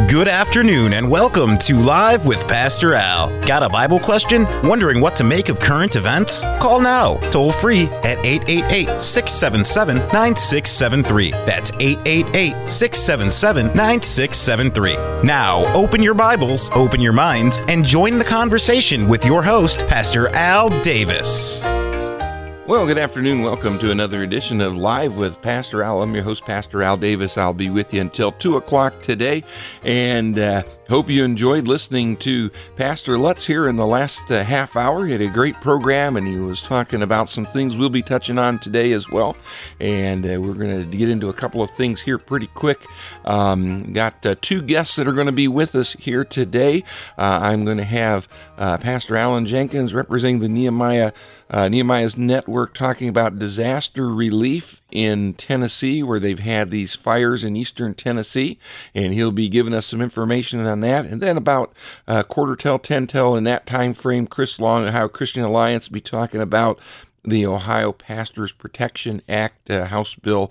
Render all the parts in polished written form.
Good afternoon and welcome to Live with Pastor Al. Got a Bible question? Wondering what to make of current events? Call now, toll free at 888-677-9673. That's 888-677-9673. Now, open your Bibles, open your minds, and join the conversation with your host, Pastor Al Davis. Well, good afternoon. Welcome to another edition of Live with Pastor Al. I'm your host, Pastor Al Davis. I'll be with you until 2 o'clock today, and hope you enjoyed listening to Pastor Lutz here in the last half hour. He had a great program, and he was talking about some things we'll be touching on today as well, and we're going to get into a couple of things here pretty quick. Got two guests that are going to be with us here today. I'm going to have Pastor Alan Jenkins representing the Nehemiah's Network, talking about disaster relief in Tennessee, where they've had these fires in eastern Tennessee, and he'll be giving us some information on that. And then about quarter till, 10 till in that time frame, Chris Long and Ohio Christian Alliance will be talking about the Ohio Pastors Protection Act, House Bill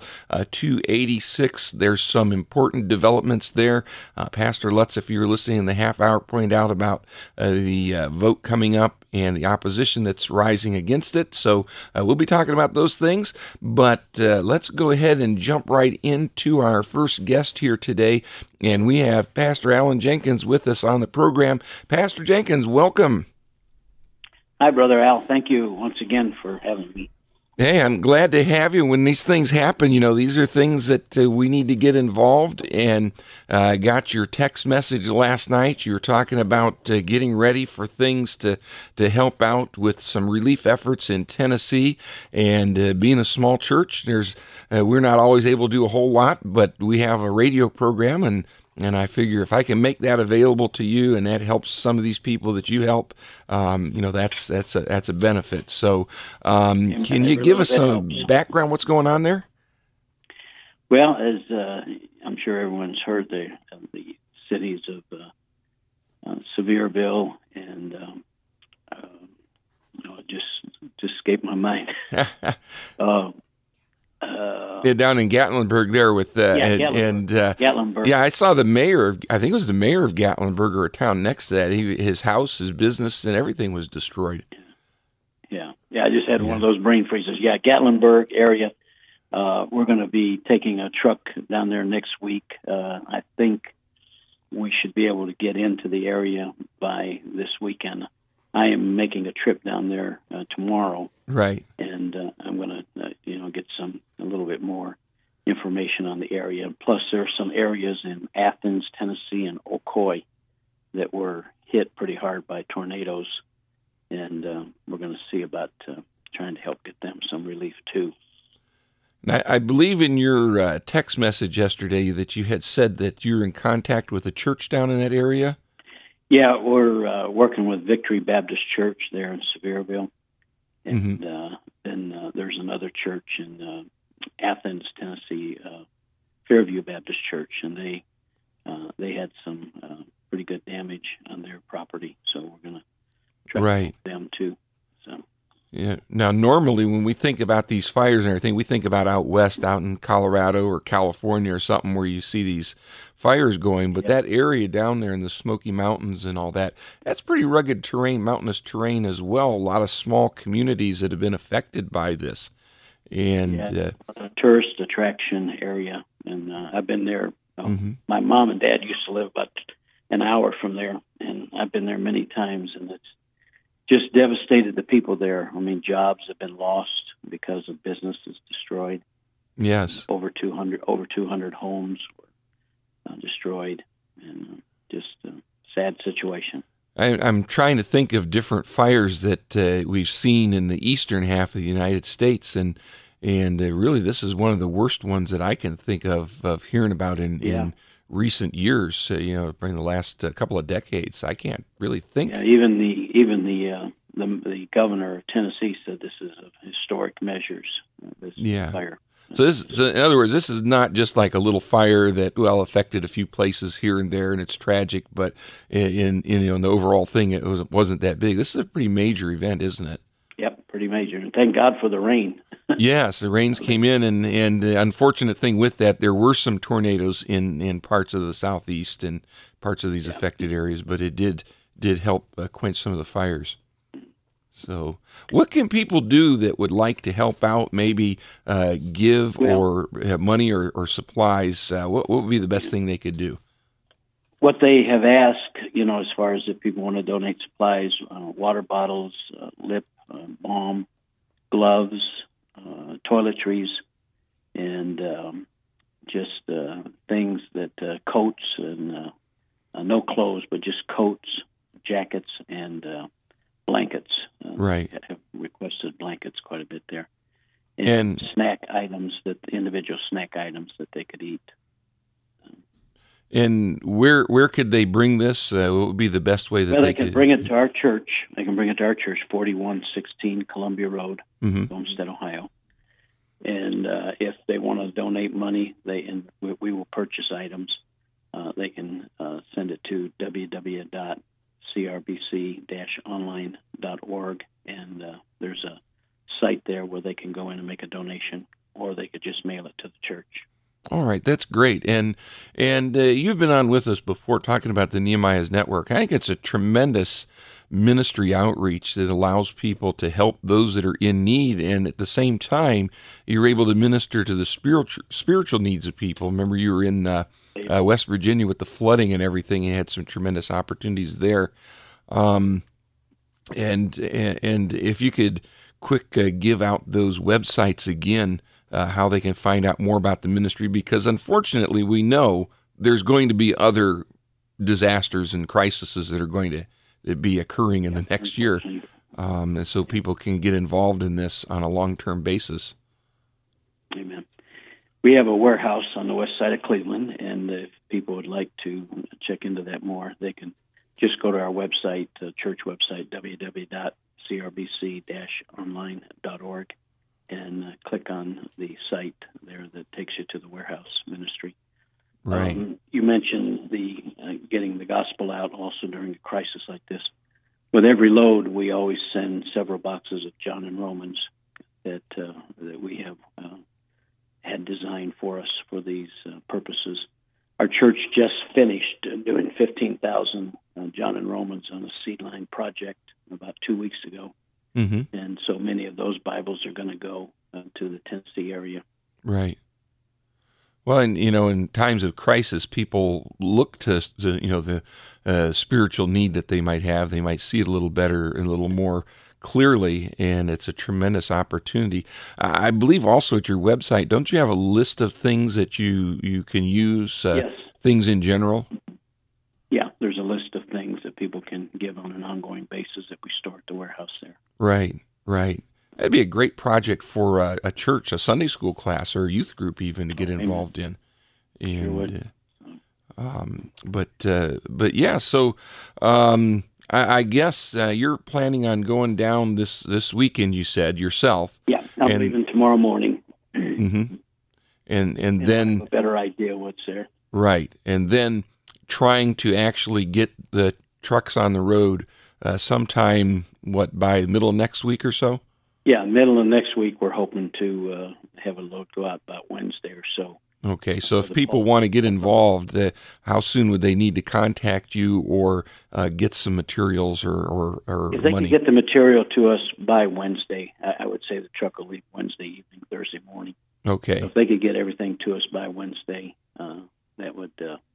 286. There's some important developments there. Pastor Lutz, if you were listening in the half hour, pointed out about the vote coming up and the opposition that's rising against it. So we'll be talking about those things. But let's go ahead and jump right into our first guest here today. And we have Pastor Alan Jenkins with us on the program. Pastor Jenkins, welcome. Hi, Brother Al. Thank you once again for having me. Hey, I'm glad to have you. When these things happen, these are things that we need to get involved. And I got your text message last night. You were talking about getting ready for things to help out with some relief efforts in Tennessee. And being a small church, we're not always able to do a whole lot, but we have a radio program, and I figure if I can make that available to you, and that helps some of these people that you help, that's a benefit. So, can you give us some background? What's going on there? Well, as I'm sure everyone's heard, the cities of Sevierville and it just escaped my mind. Down in Gatlinburg there with Gatlinburg. Yeah, I saw the mayor I think it was the mayor of Gatlinburg, or a town next to that. His house, his business, and everything was destroyed. Yeah. I just had one of those brain freezes. Yeah, Gatlinburg area. We're going to be taking a truck down there next week. I think we should be able to get into the area by this weekend. I am making a trip down there tomorrow. Right. And I'm going to, get a little bit more information on the area. Plus, there are some areas in Athens, Tennessee, and Ocoee that were hit pretty hard by tornadoes. And we're going to see about trying to help get them some relief, too. Now, I believe in your text message yesterday that you had said that you're in contact with a church down in that area. Yeah, we're working with Victory Baptist Church there in Sevierville. And then there's another church in Athens, Tennessee, Fairview Baptist Church, and they had some pretty good damage on their property, so we're going to try to help them too. So. Yeah. Now, normally when we think about these fires and everything, we think about out west, out in Colorado or California or something where you see these fires going. But that area down there in the Smoky Mountains and all that, that's pretty rugged terrain, mountainous terrain as well. A lot of small communities that have been affected by this. And a tourist attraction area. And I've been there. My mom and dad used to live about an hour from there, and I've been there many times, and it's just devastated the people there. I mean, jobs have been lost because of businesses destroyed. Yes. Over 200 homes were destroyed, and just a sad situation. I'm trying to think of different fires that we've seen in the eastern half of the United States, and really this is one of the worst ones that I can think of hearing about in recent years. During the last couple of decades, I can't really think. Yeah, even the governor of Tennessee said this is of historic measures. This fire. So in other words, this is not just like a little fire that affected a few places here and there, and it's tragic. But in the overall thing, it wasn't that big. This is a pretty major event, isn't it? Yep, pretty major. thank God for the rain. Yes, the rains came in, and the unfortunate thing with that, there were some tornadoes in parts of the southeast and parts of these affected areas, but it did help quench some of the fires. So what can people do that would like to help out, maybe give or have money or supplies? What would be the best thing they could do? What they have asked, as far as if people want to donate supplies, water bottles, lip balm, gloves, toiletries, and just things that coats and no clothes, but just coats, jackets, and blankets. Right. Have requested blankets quite a bit there. And snack items, individual snack items that they could eat. And where could they bring this? What would be the best way that they could bring it to our church? They can bring it to our church, 4116 Columbia Road, Homestead, Ohio. And if they want to donate money, we will purchase items. They can send it to www.crbc-online.org, and there's a site there where they can go in and make a donation, or they could just mail it to the church. All right, that's great. And you've been on with us before talking about the Nehemiah's Network. I think it's a tremendous ministry outreach that allows people to help those that are in need, and at the same time, you're able to minister to the spiritual needs of people. Remember, you were in West Virginia with the flooding and everything, and had some tremendous opportunities there. And if you could quick give out those websites again, how they can find out more about the ministry, because unfortunately we know there's going to be other disasters and crises that are going to be occurring in the next year, and so people can get involved in this on a long-term basis. Amen. We have a warehouse on the west side of Cleveland, and if people would like to check into that more, they can just go to our website, church website, www.crbc-online.org, and click on the site there that takes you to the warehouse ministry. Right. You mentioned the getting the gospel out also during a crisis like this. With every load, we always send several boxes of John and Romans that we have had designed for us for these purposes. Our church just finished doing 15,000 John and Romans on a seed line project about 2 weeks ago. Mm-hmm. And so many of those Bibles are going to go to the Tennessee area. Right. Well, and in times of crisis, people look to the spiritual need that they might have. They might see it a little better and a little more clearly, and it's a tremendous opportunity. I believe also at your website, don't you have a list of things that you can use? Yes. Things in general. Yeah, there's a list of things that people can give on an ongoing basis that we store at the warehouse there. Right. That'd be a great project for a church, a Sunday school class, or a youth group even to get involved in. And, but yeah, so I guess you're planning on going down this weekend, you said, yourself. Yeah, I'm leaving tomorrow morning. Mm-hmm. And then... I have a better idea what's there. Right, and then trying to actually get the trucks on the road sometime, by the middle of next week or so? Yeah, middle of next week, we're hoping to have a load go out about Wednesday or so. Okay, so if people want to get involved, how soon would they need to contact you or get some materials or if they money? Can get the material to us by Wednesday. I would say the truck will leave Wednesday evening, Thursday morning. Okay. So if they could get everything to us by Wednesday, that would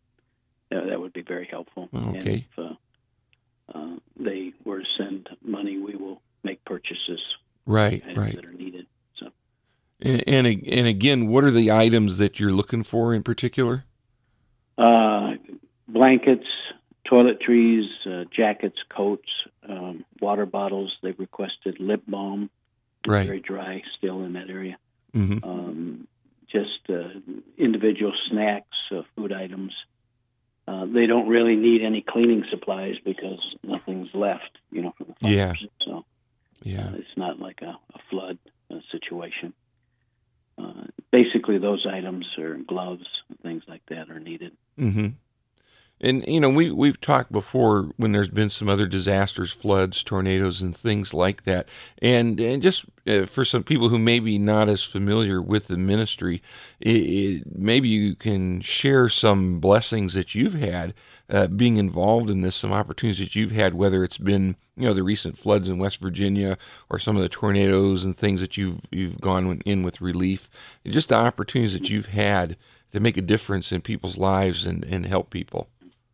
be very helpful. Okay. And if they were to send money, we will make purchases. Right. That are needed. So. And again, what are the items that you're looking for in particular? Blankets, toiletries, jackets, coats, water bottles. They've requested lip balm. It's very dry still in that area. Mm-hmm. Just individual snacks, food items. They don't really need any cleaning supplies because nothing's left, from the fires. Yeah. So it's not like a flood situation. Basically, those items are gloves, things like that are needed. Mm-hmm. And, we've talked before when there's been some other disasters, floods, tornadoes, and things like that. And just for some people who may be not as familiar with the ministry, maybe you can share some blessings that you've had being involved in this, some opportunities that you've had, whether it's been the recent floods in West Virginia or some of the tornadoes and things that you've gone in with relief, just the opportunities that you've had to make a difference in people's lives and help people.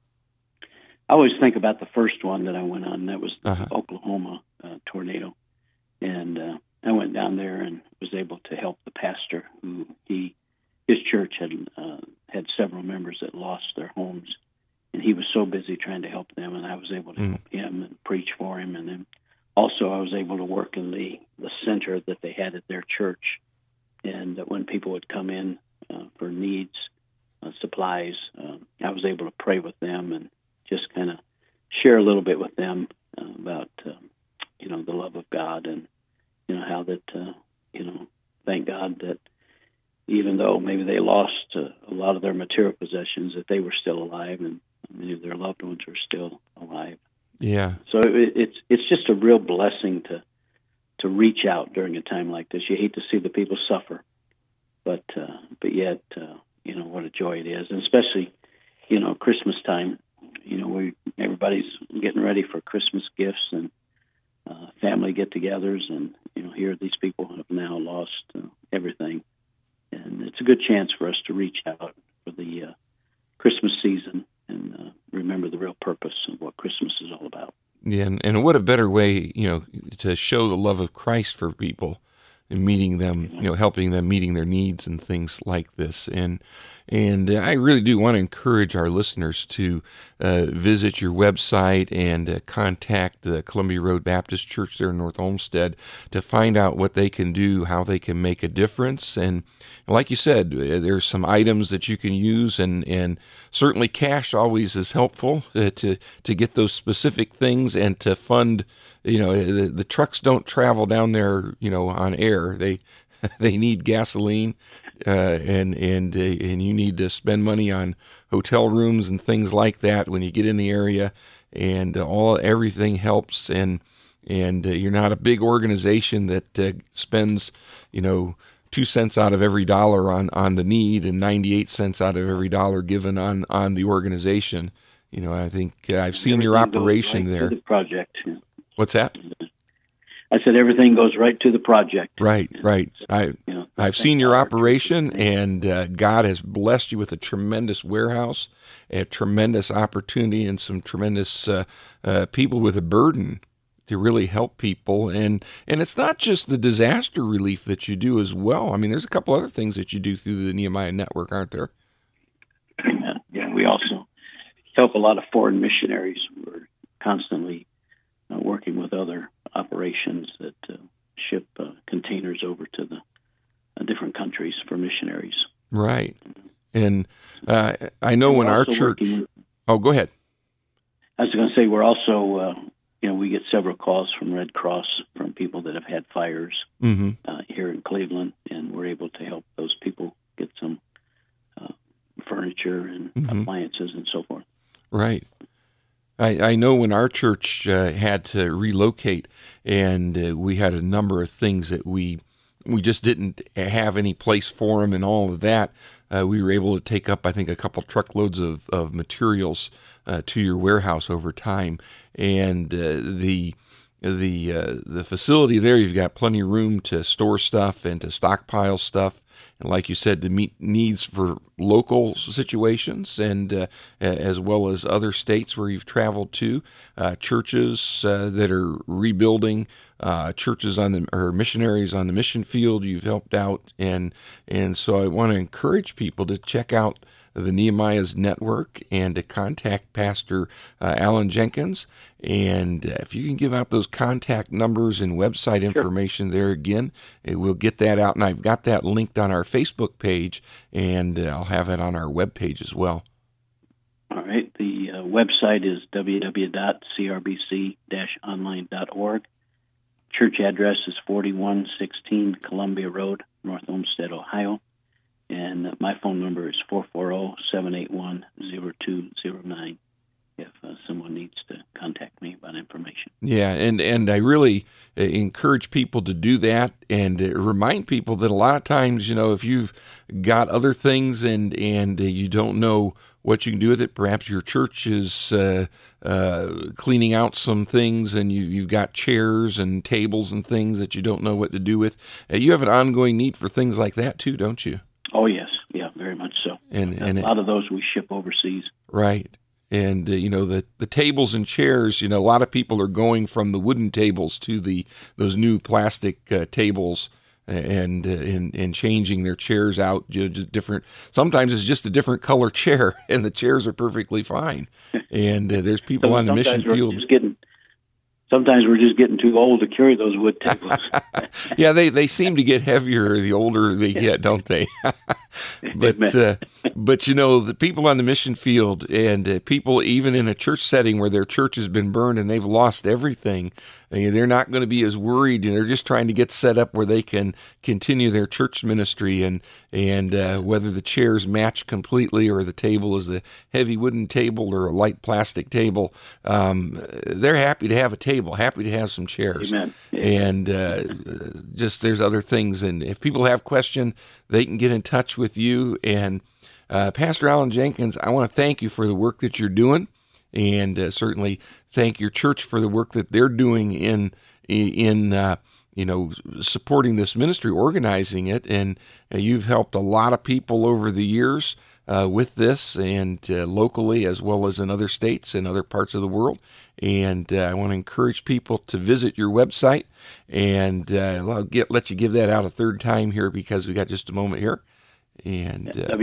I always think about the first one that I went on. That was the Oklahoma tornado. And I went down there and was able to help the pastor who his church had several members that lost their homes. And he was so busy trying to help them, and I was able to help him and preach for him. And then also I was able to work in the center that they had at their church. And when people would come in for needs, supplies, I was able to pray with them and just kind of share a little bit with them about, the love of God and, how that, thank God that even though maybe they lost a lot of their material possessions, that they were still alive and many of their loved ones are still alive. Yeah. So it's just a real blessing to reach out during a time like this. You hate to see the people suffer, but yet, what a joy it is, and especially, Christmas time. Everybody's getting ready for Christmas gifts and family get-togethers, and here these people have now lost everything, and it's a good chance for us to reach out for the Christmas season and remember the real purpose of what Christmas is all about. Yeah, and what a better way, to show the love of Christ for people and meeting them, helping them, meeting their needs and things like this. And I really do want to encourage our listeners to visit your website and contact the Columbia Road Baptist Church there in North Olmsted to find out what they can do, how they can make a difference. And like you said, there's some items that you can use, and certainly cash always is helpful to get those specific things and to fund. The trucks don't travel down there, on air. They need gasoline, and you need to spend money on hotel rooms and things like that when you get in the area, and everything helps. And you're not a big organization that spends 2 cents out of every dollar on the need and 98 cents out of every dollar given on the organization. I think I've seen your operation there. The project. Yeah. What's that? I said everything goes right to the project. Right. I've seen your operation, and God has blessed you with a tremendous warehouse, a tremendous opportunity, and some tremendous people with a burden to really help people. And it's not just the disaster relief that you do as well. I mean, there's a couple other things that you do through the Nehemiah Network, aren't there? Yeah, we also help a lot of foreign missionaries. We're constantly working with other operations that ship containers over to the different countries for missionaries. Right. And I know when our church... go ahead. I was going to say, we're also, we get several calls from Red Cross from people that have had fires here in Cleveland, and we're able to help those people get some furniture and appliances and so forth. Right. I know when our church had to relocate, and we had a number of things that we just didn't have any place for them and all of that, we were able to take up, I think, a couple truckloads of materials to your warehouse over time. And the facility there, you've got plenty of room to store stuff and to stockpile stuff. And like you said, to meet needs for local situations and as well as other states where you've traveled to, churches that are rebuilding, churches or missionaries on the mission field you've helped out. And so I want to encourage people to check out the Nehemiah's Network and to contact Pastor Alan Jenkins. And if you can give out those contact numbers and website information there again, we'll get that out. And I've got that linked on our Facebook page, and I'll have it on our webpage as well. All right. The website is www.crbc-online.org. Church address is 4116 Columbia Road, North Olmsted, Ohio. And my phone number is 440-781-0209 if someone needs to contact me about information. Yeah, and I really encourage people to do that, and remind people that a lot of times, if you've got other things and you don't know what you can do with it, perhaps your church is cleaning out some things, and you've got chairs and tables and things that you don't know what to do with. You have an ongoing need for things like that too, don't you? Oh, yes. Yeah, very much so. And a lot of those we ship overseas. Right. And, the tables and chairs, a lot of people are going from the wooden tables to those new plastic tables and changing their chairs out just different. Sometimes it's just a different color chair, and the chairs are perfectly fine. And there's people on the mission field. Sometimes we're just getting too old to carry those wood tables. Yeah, they seem to get heavier the older they get, don't they? But the people on the mission field and people even in a church setting where their church has been burned and they've lost everything, they're not going to be as worried, and they're just trying to get set up where they can continue their church ministry, and whether the chairs match completely or the table is a heavy wooden table or a light plastic table, they're happy to have a table, happy to have some chairs. Amen. And just there's other things, and if people have questions, they can get in touch with you. And Pastor Alan Jenkins, I want to thank you for the work that you're doing, and certainly thank your church for the work that they're doing in supporting this ministry, organizing it. And you've helped a lot of people over the years with this, and locally as well as in other states and other parts of the world. And I want to encourage people to visit your website, and I'll let you give that out a third time here because we got just a moment here. And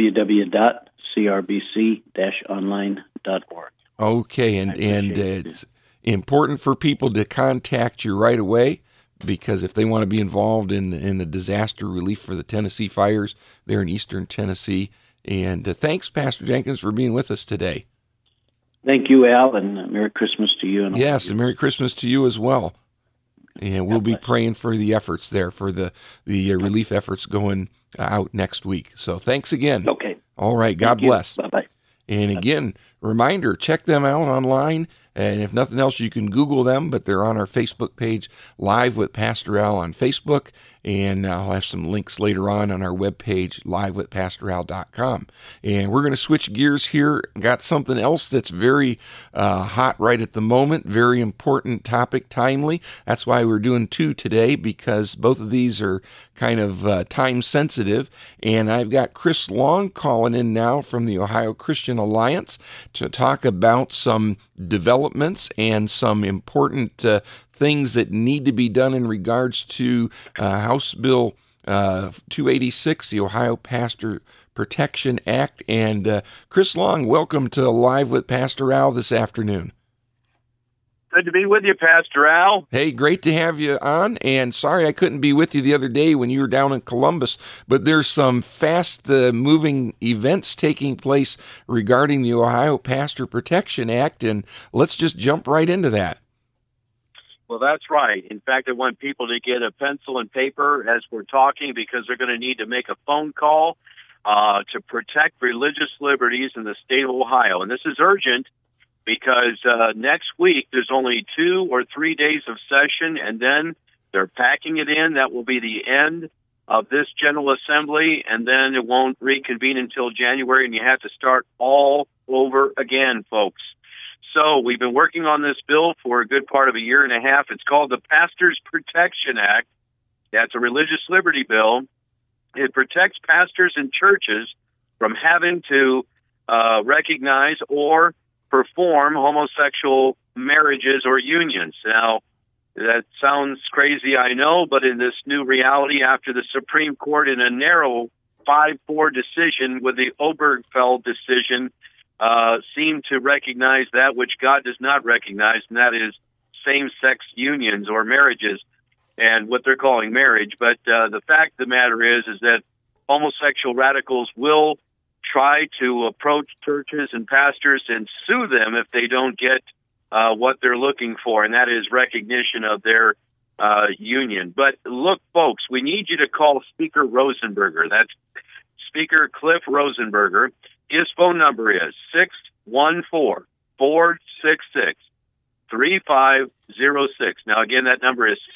www.crbc-online.org. Okay, and it's important for people to contact you right away, because if they want to be involved in the disaster relief for the Tennessee fires there in eastern Tennessee. And thanks, Pastor Jenkins, for being with us today. Thank you, Al, and Merry Christmas to you. And yes, and Merry Christmas to you as well. And we'll be praying for the efforts there, for the relief efforts going out next week. So thanks again. Okay. All right. God bless. Bye-bye. And again, reminder, check them out online. And if nothing else, you can Google them, but they're on our Facebook page, Live with Pastor Al on Facebook. And I'll have some links later on our webpage, livewithpastoral.com. And we're going to switch gears here. Got something else that's very hot right at the moment, very important topic, timely. That's why we're doing two today, because both of these are kind of time sensitive. And I've got Chris Long calling in now from the Ohio Christian Alliance to talk about some developments and some important things that need to be done in regards to House Bill 286, the Ohio Pastor Protection Act. And Chris Long, welcome to Live with Pastor Al this afternoon. Good to be with you, Pastor Al. Hey, great to have you on, and sorry I couldn't be with you the other day when you were down in Columbus, but there's some fast-moving events taking place regarding the Ohio Pastor Protection Act, and let's just jump right into that. Well, that's right. In fact, I want people to get a pencil and paper as we're talking, because they're going to need to make a phone call to protect religious liberties in the state of Ohio. And this is urgent because next week there's only 2 or 3 days of session, and then they're packing it in. That will be the end of this General Assembly, and then it won't reconvene until January, and you have to start all over again, folks. So we've been working on this bill for a good part of a year and a half. It's called the Pastors Protection Act. That's a religious liberty bill. It protects pastors and churches from having to recognize or perform homosexual marriages or unions. Now, that sounds crazy, I know, but in this new reality after the Supreme Court in a narrow 5-4 decision with the Obergefell decision seem to recognize that which God does not recognize, and that is same-sex unions or marriages and what they're calling marriage. But the fact of the matter is that homosexual radicals will try to approach churches and pastors and sue them if they don't get what they're looking for, and that is recognition of their union. But look, folks, we need you to call Speaker Rosenberger. That's Speaker Cliff Rosenberger. His phone number is 614-466-6666. 3506. Now, again, that number is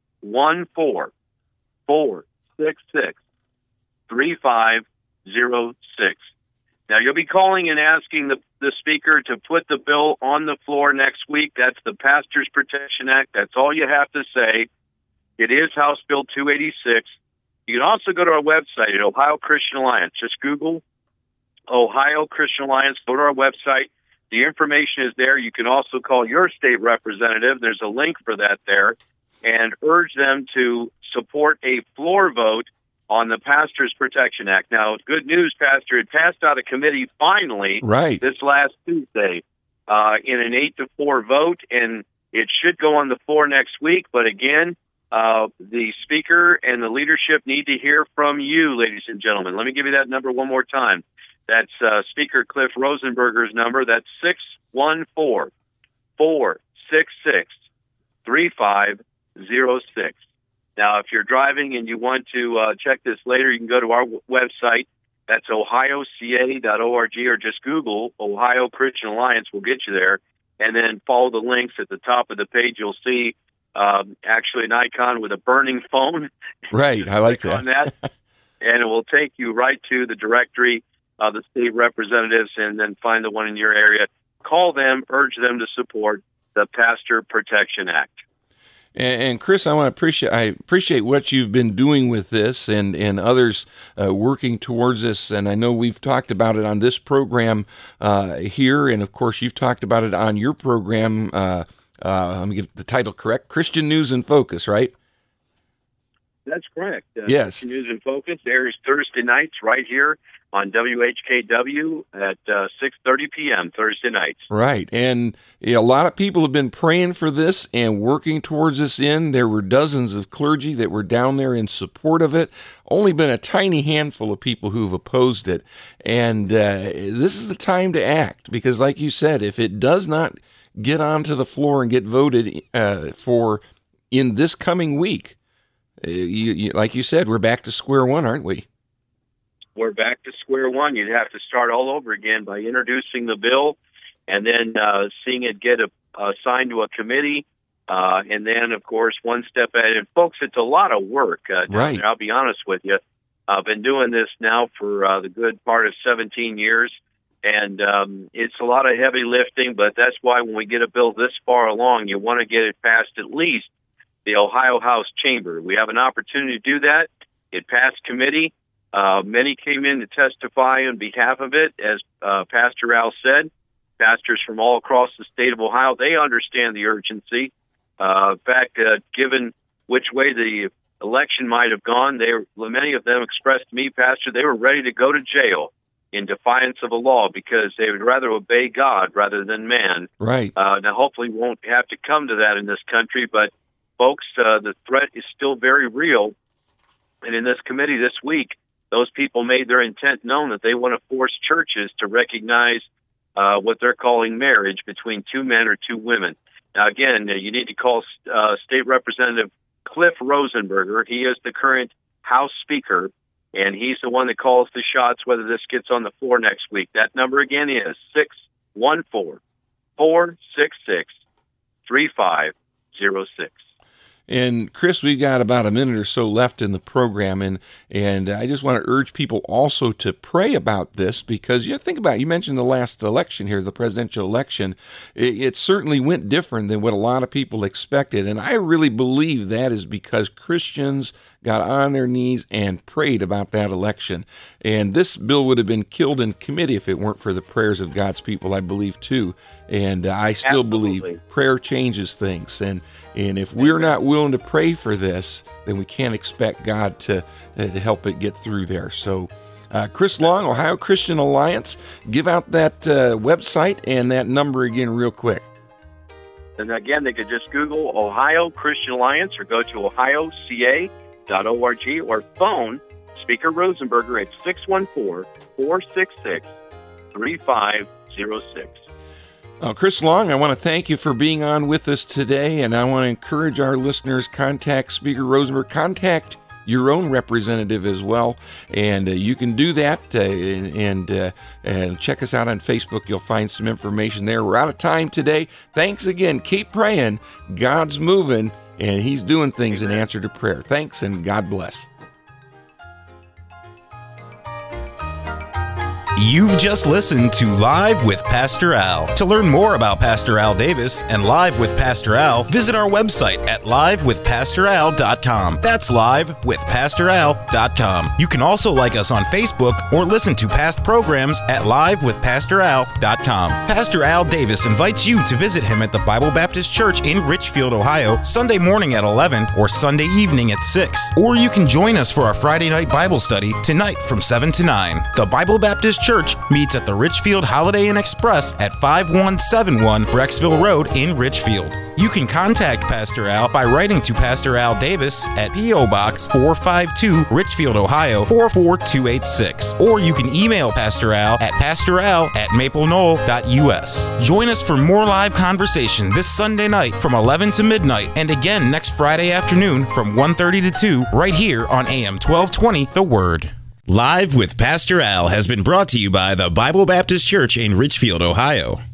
614-466-3506. Now, you'll be calling and asking the speaker to put the bill on the floor next week. That's the Pastors Protection Act. That's all you have to say. It is House Bill 286. You can also go to our website at Ohio Christian Alliance. Just Google Ohio Christian Alliance. Go to our website. The information is there. You can also call your state representative. There's a link for that there. And urge them to support a floor vote on the Pastors Protection Act. Now, good news, Pastor. It passed out of committee finally this last Tuesday in an 8-4 vote, and it should go on the floor next week. But again, the speaker and the leadership need to hear from you, ladies and gentlemen. Let me give you that number one more time. That's Speaker Cliff Rosenberger's number. That's 614-466-3506. Now, if you're driving and you want to check this later, you can go to our website. That's ohioca.org, or just Google Ohio Christian Alliance. We'll get you there. And then follow the links at the top of the page. You'll see actually an icon with a burning phone. Right, I like that. On that. And it will take you right to the directory of the state representatives, and then find the one in your area. Call them, urge them to support the Pastor Protection Act. And Chris, I appreciate what you've been doing with this, and others working towards this. And I know we've talked about it on this program here, and of course you've talked about it on your program. Let me get the title correct: Christian News in Focus, right? That's correct. Yes. Christian News in Focus airs Thursday nights right here on WHKW at 6:30 p.m. Thursday nights. Right. And a lot of people have been praying for this and working towards this end. There were dozens of clergy that were down there in support of it. Only been a tiny handful of people who've opposed it. And this is the time to act, because like you said, if it does not get onto the floor and get voted for in this coming week, like you said, we're back to square one, aren't we? We're back to square one. You'd have to start all over again by introducing the bill and then seeing it get assigned to a committee. And then, of course, one step ahead. And, folks, it's a lot of work. Right. I'll be honest with you. I've been doing this now for the good part of 17 years. And it's a lot of heavy lifting, but that's why when we get a bill this far along, you want to get it passed at least the Ohio House Chamber. We have an opportunity to do that. It passed committee. Many came in to testify on behalf of it. As Pastor Al said, pastors from all across the state of Ohio, they understand the urgency. In fact, given which way the election might have gone, many of them expressed to me, Pastor, they were ready to go to jail in defiance of a law because they would rather obey God rather than man. Right. Now, hopefully we won't have to come to that in this country, but folks, the threat is still very real. And in this committee this week, those people made their intent known that they want to force churches to recognize what they're calling marriage between two men or two women. Now, again, you need to call State Representative Cliff Rosenberger. He is the current House Speaker, and he's the one that calls the shots whether this gets on the floor next week. That number again is 614-466-3506. And Chris, we've got about a minute or so left in the program, and I just want to urge people also to pray about this, because think about it, you mentioned the last election here, the presidential election. It certainly went different than what a lot of people expected, and I really believe that is because Christians got on their knees and prayed about that election. And this bill would have been killed in committee if it weren't for the prayers of God's people, I believe, too. And I still believe prayer changes things. And if we're not willing to pray for this, then we can't expect God to help it get through there. So, Chris Long, Ohio Christian Alliance, give out that website and that number again real quick. And again, they could just Google Ohio Christian Alliance or go to ohioca.org or phone Speaker Rosenberger at 614-466-3506. Chris Long, I want to thank you for being on with us today, and I want to encourage our listeners, contact Speaker Rosenberg, contact your own representative as well. And you can do that and check us out on Facebook. You'll find some information there. We're out of time today. Thanks again. Keep praying. God's moving, and He's doing things in answer to prayer. Thanks, and God bless. You've just listened to Live with Pastor Al. To learn more about Pastor Al Davis and Live with Pastor Al, visit our website at livewithpastoral.com. That's livewithpastoral.com. You can also like us on Facebook or listen to past programs at livewithpastoral.com. Pastor Al Davis invites you to visit him at the Bible Baptist Church in Richfield, Ohio, Sunday morning at 11 or Sunday evening at 6. Or you can join us for our Friday night Bible study tonight from 7 to 9. The Bible Baptist Church meets at the Richfield Holiday Inn Express at 5171 Brecksville Road in Richfield. You can contact Pastor Al by writing to Pastor Al Davis at P.O. Box 452, Richfield, Ohio 44286. Or you can email Pastor Al at pastoral@mapleknoll.us. Join us for more live conversation this Sunday night from 11 to midnight, and again next Friday afternoon from 1:30 to 2 right here on AM 1220 The Word. Live with Pastor Al has been brought to you by the Bible Baptist Church in Richfield, Ohio.